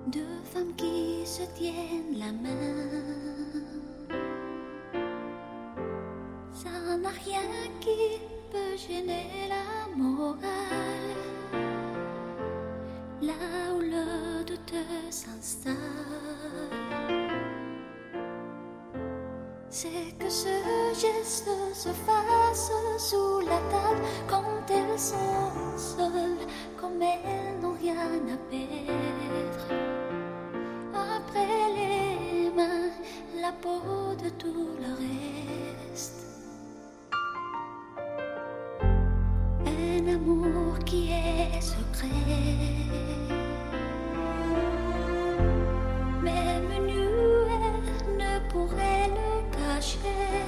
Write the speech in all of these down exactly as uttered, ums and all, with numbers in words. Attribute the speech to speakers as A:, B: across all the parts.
A: Deux femmes qui se tiennent la main, ça n'a rien qui peut gêner la morale. Là où le doute s'installe, c'est que ce geste se fasse sous la table quand elles sont seules, comme elles n'ont rien à perdre. Après les mains, la peau de tout le reste. Un amour qui est secret, même nue, elle ne pourrait le cacher.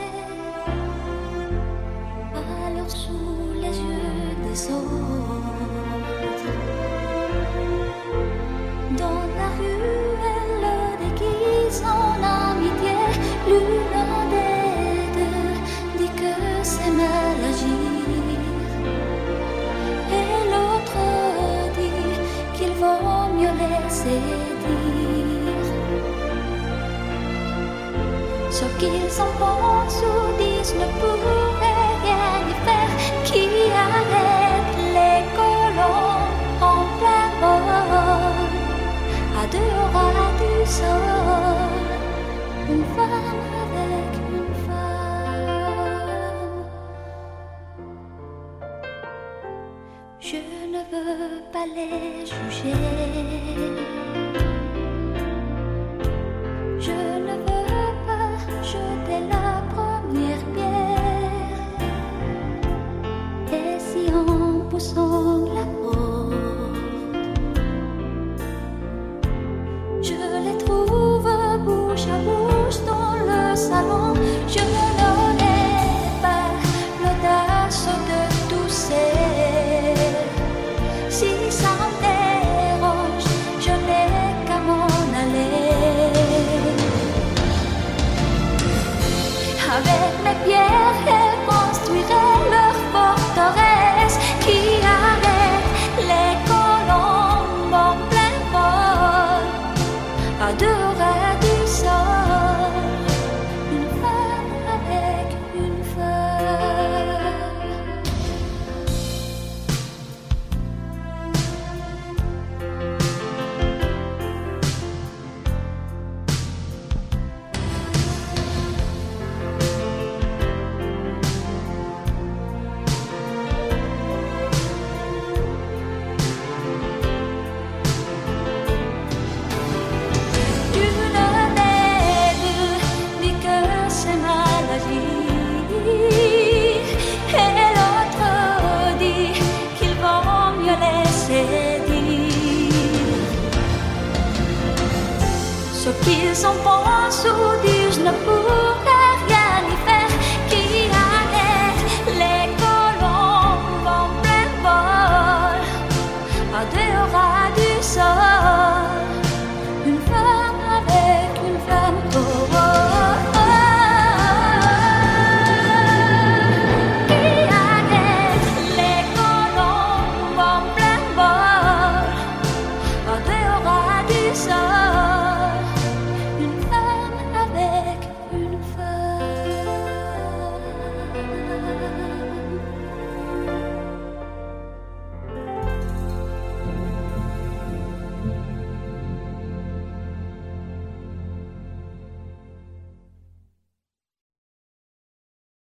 A: Alors sous les yeux des autres, dans la rue, elle le déguise en amitié. L'une des deux dit que c'est mal agir, et l'autre dit qu'il vaut mieux laisser dire. Ce qu'ils en pensent ou disent ne pourrait rien y faire. Qui arrête les colons en plein vol, à deux ras du sol, une femme avec une femme. Je ne veux pas les juger, je ne veux pas jeter la première pierre. Et si en poussant la porte, je les trouve bouche à bouche dans le salon, je n'aurai pas l'audace de tousser. Si ça me dérange, je n'ai qu'à m'en aller. Avec mes pierres, elles construiraient leur forteresse qui arrête les colombes en plein vol, à deux ras du sol, une femme avec une femme. Et l'autre dit qu'il vaut mieux laisser dire. Ce qu'ils en pensent ou disent ne pourrait